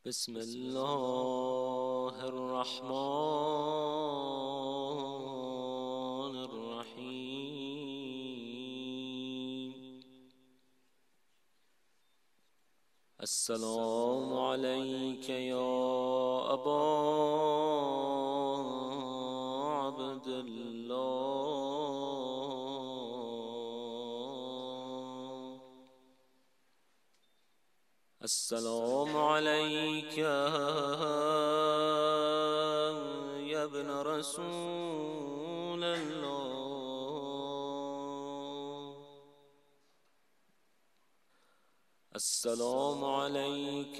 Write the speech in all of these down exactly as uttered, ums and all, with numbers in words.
بسم الله الرحمن الرحيم. السلام عليك يا أبا عبد الله. السلام عليك يا ابن رسول الله. السلام عليك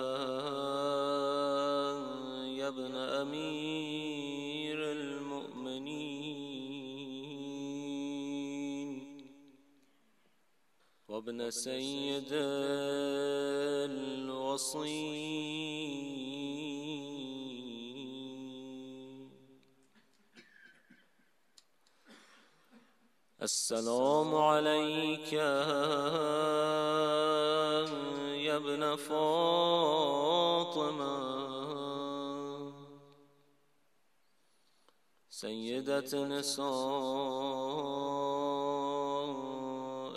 يا ابن أمير المؤمنين وابن سيد الوصي. السلام عليك يا ابن فاطمة سيدة نساء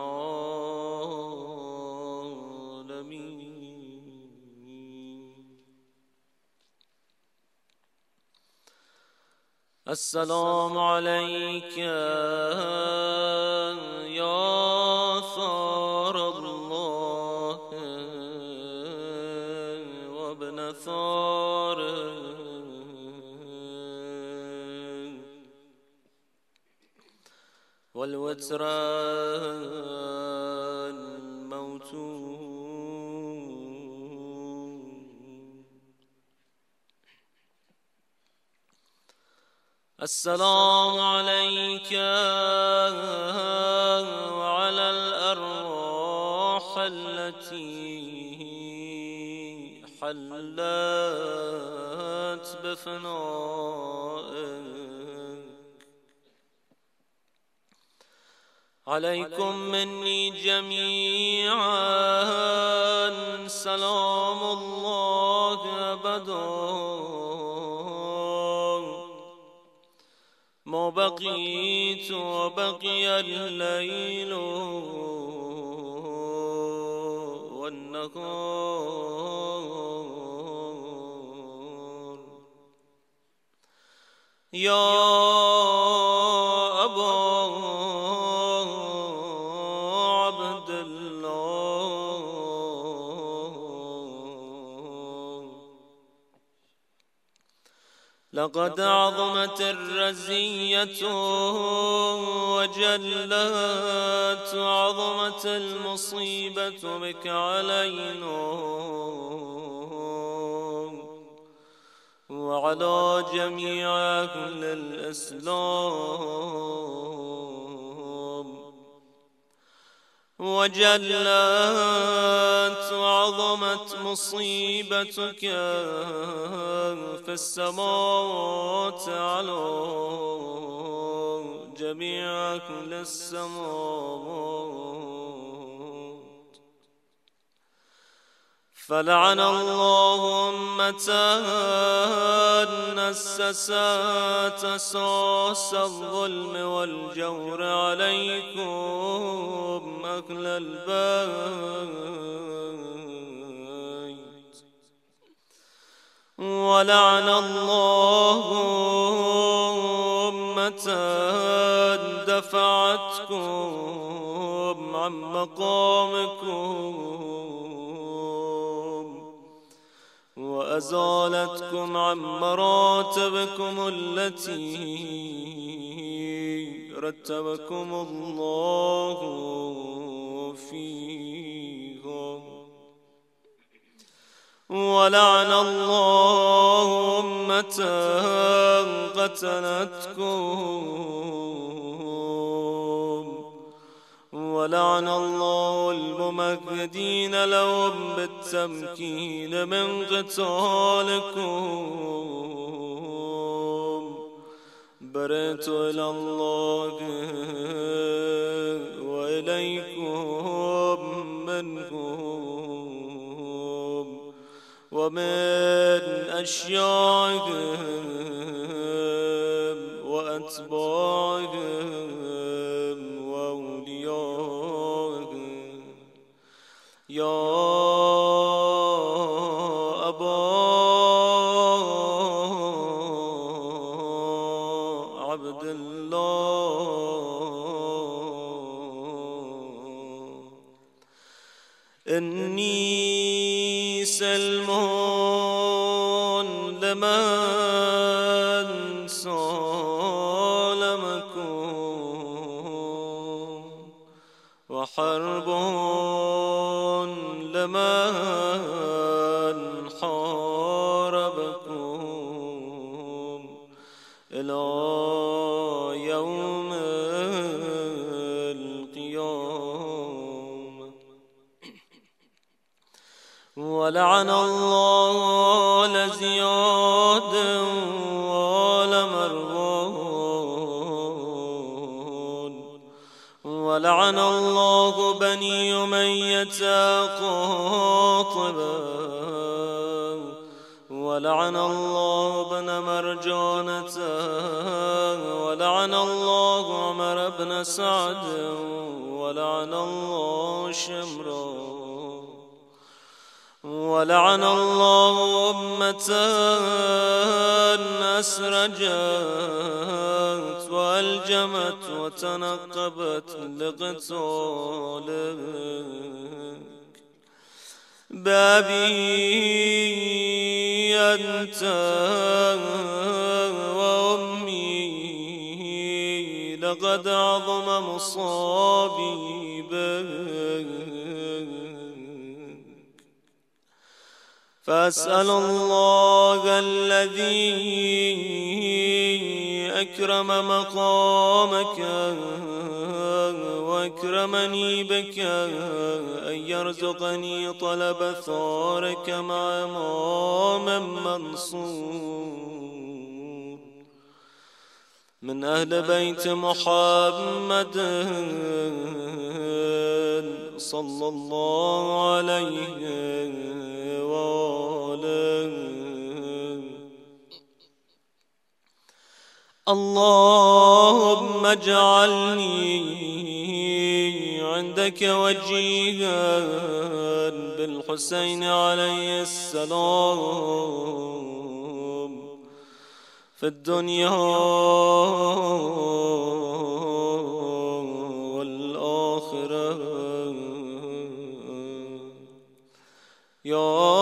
العالمين. السلام عليك يا ثار الله وابن ثاره والوتر الموتون. السلام عليك وعلى الأرواح التي حلت بفنائك. عليكم مني جميعا سلام الله أبدا ما بقيت وبقي الليل والنهار. يا أبا عبد الله لقد عظمت الرزية وجلت وعظمت المصيبة بك علينا وعلى جميع أهل الإسلام. وجلت وعظمت مصيبتك في السماوات على جميع أهل السماوات. فلعن الله أمة أسست أساس الظلم والجور عليكم أهل البيت. ولعن الله أمة دفعتكم عن مقامكم وأزالتكم عن مراتبكم التي رتبكم الله فيها. ولعن الله أمة قتلتكم. ولعن الله الممهدين لهم بالتمكين من قتالكم. برئت إلى الله وإليكم منهم ومن أشياعهم وأتباعهم وأوليائهم يا أبا عبد الله إني سلم لمن سالمكم وحرب لمن حاربكم إلى يوم القيامة ولعن الله لزياد ولمروان ولعن الله بني أمية قاطبا ولعن الله بن مرجانة ولعن الله عمر بن سعد ولعن الله شمرا ولعن الله أمة أسرجت وألجمت وتنقبت لقتالك بأبي أنت وأمي لقد عظم مصابي بك فأسأل الله الذي أكرم مقامك وأكرمني بك أن يرزقني طلب ثارك مع إمام منصور من أهل بيت محمد صلى الله عليه وآله اللهم اجعلني عندك وجيها بالحسين عليه السلام في الدنيا والآخرة يا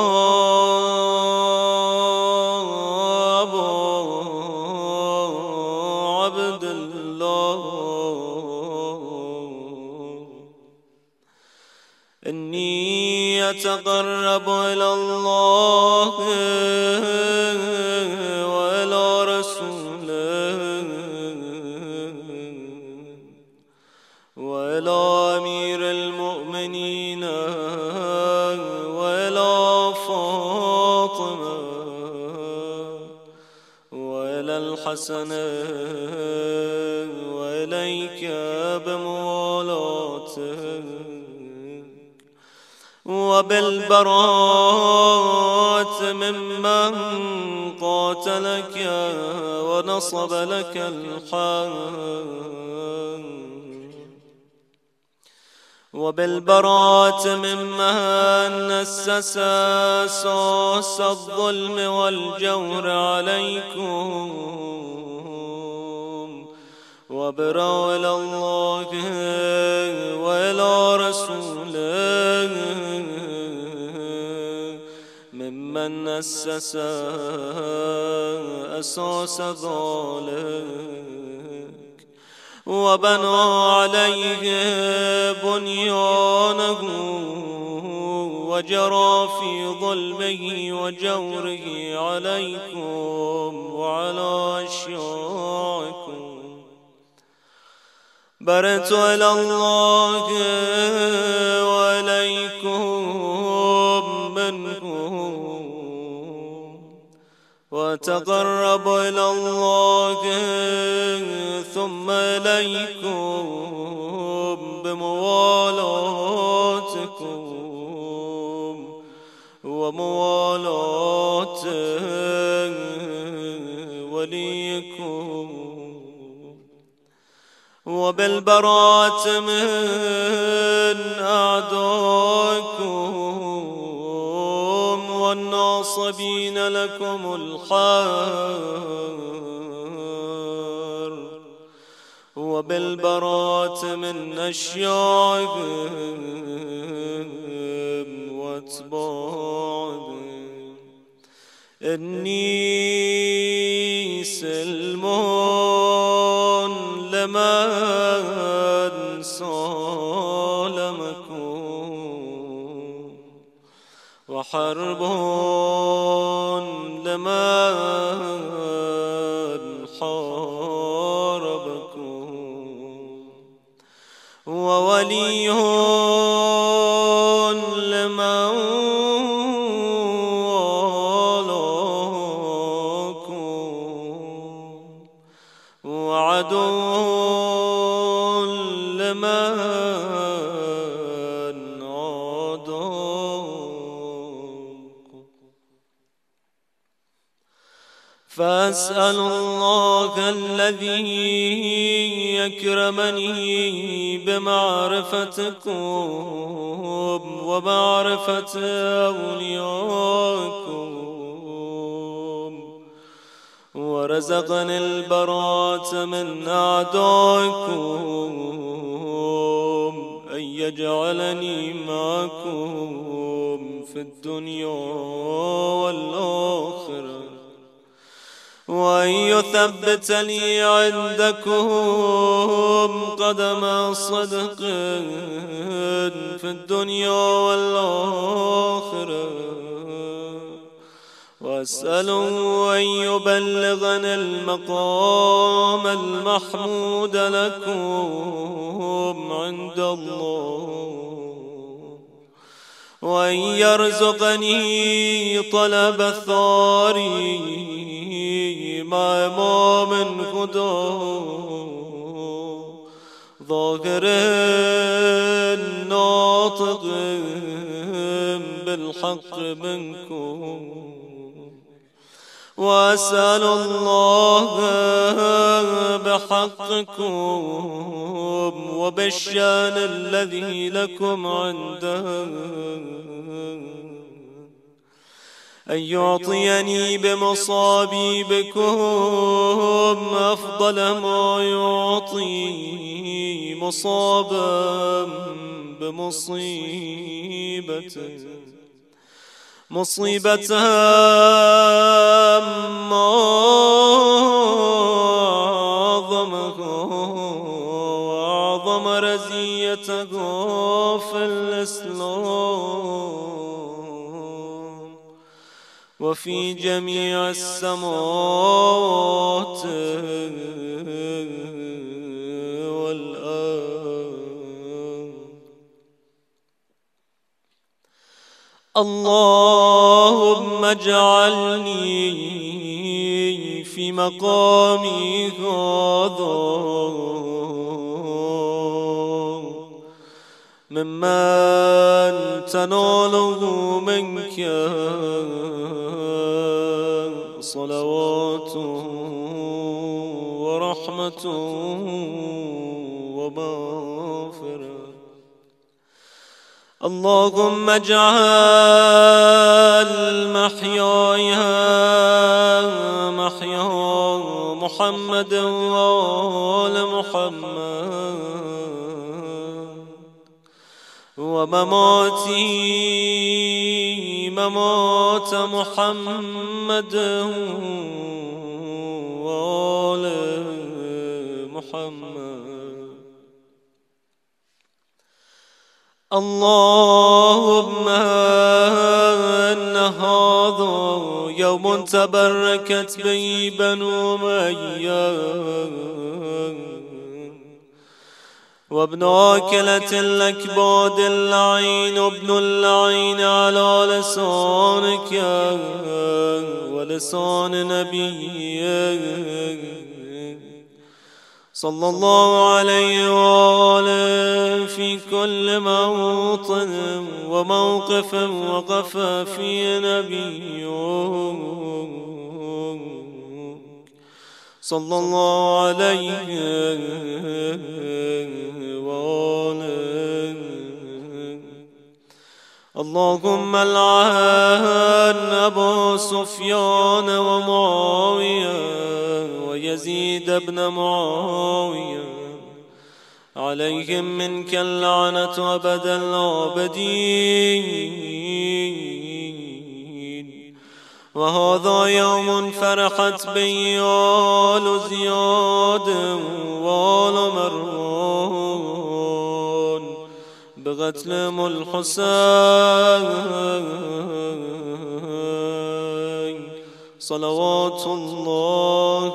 إني أتقرب إلى الله وإلى رسوله وإلى أمير المؤمنين وإلى فاطمة وإلى الحسن وإليك بموالاته وبالبراءة ممن قاتلك ونصب لك الحق وبالبراءة ممن أسس أساس الظلم والجور عليكم وبرأ إلى الله وإلى رسوله ممن أسس أساس ذلك وبنى عليه بنيانه وجرى في ظلمه وجوره عليكم وعلى أشياعكم برت إلى الله وإليكم منكم وتقرب إلى الله ثم إليكم بموالاتكم وموالاة وليكم وبالبراءة من أعدائكم والناصبين لكم الحار وبالبراءة من أشياعهم واتباعهم إني سلمون لمن سالمكم وحرب لمن حاربكم وولي لمن والاكم وعدو لمن عاداكم فأسأل الله الذي يكرمني بمعرفتكم ومعرفة أوليائكم ورزقني البراءة من أعدائكم أن يجعلني معكم في الدنيا والآخرة وأن يثبت لي عندكم قدم صدق في الدنيا والآخرة وأسأله أن يبلغني المقام المحمود لكم عند الله وأن يرزقني طلب الثاري مع إمام هدى ظاهر ناطق بالحق منكم وأسأل الله بحقكم وبالشان الذي لكم عنده أن يعطيني بمصابيبكم أفضل ما يعطي مصابا بمصيبته مصيبة ما أعظمها وأعظم رزيتها في الإسلام وفي جميع السماوات والأرض. اللهم اجعلني في مقامي هذا ممن تناله منك صلوات ورحمة ومغفرة. اللهم اجعل محياي محيا محمد وآل محمد ومماتي ممات محمد وآل محمد. اللهم إن هذا يوم تبركت به بنو أمية وابن آكلة الأكباد اللعين وابن اللعين على لسانك ولسان نبيك صلى الله عليه وآله في كل موطن وموقف وقف فيه نبيه صلى الله عليه وآله. اللهم العن أبو سفيان ومعاوية ويزيد بن معاوية عليهم منك اللعنة أبد الآبدين. وهذا يوم فرحت به آل زياد وآل مروان بقتلهم الحسين صلوات الله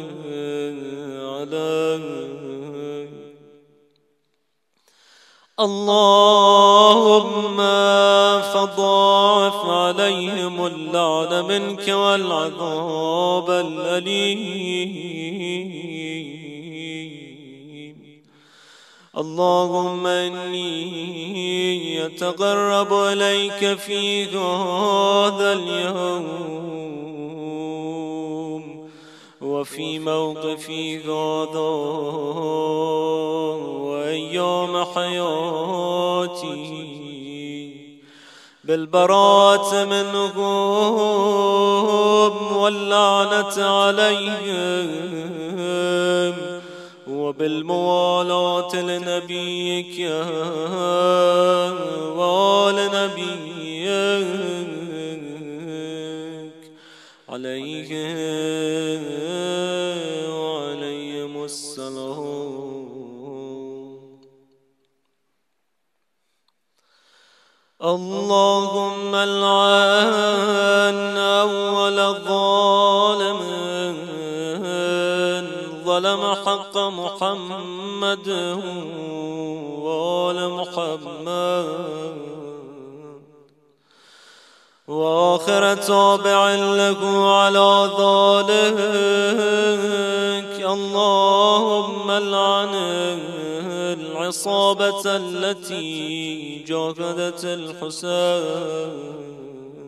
عليه. اللهم فضاعف عليهم اللعن منك والعذاب الأليم. اللهم إني أتقرب إليك في هذا اليوم وفي موقفي هذا وأيام حياتي بالبراءة منهم واللعنة عليهم وبالموالاة لنبيك ولنبيك عليه وعليهم السلام. اللهم العن أول الظالم ظلم حق محمد وآل محمد وآخر تابع له على ذلك. اللهم العن العصابة التي جاهدت الحسين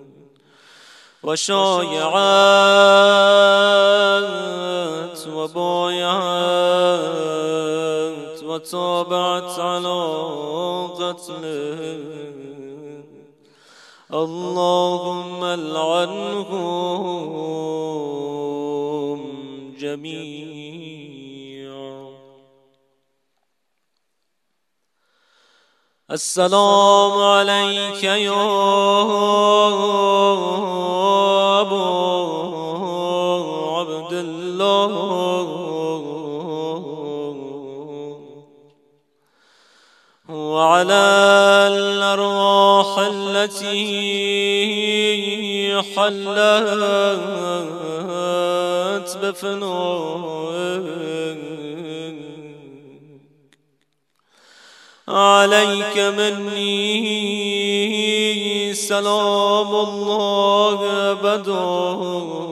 وشايعت وبايعت وتابعت على قتله. اللهم العنهم جميعا. السلام عليك يا أبا عبد الله وعلى الأرواح التي حلت بفنائك. عليك مني سلام الله أبدا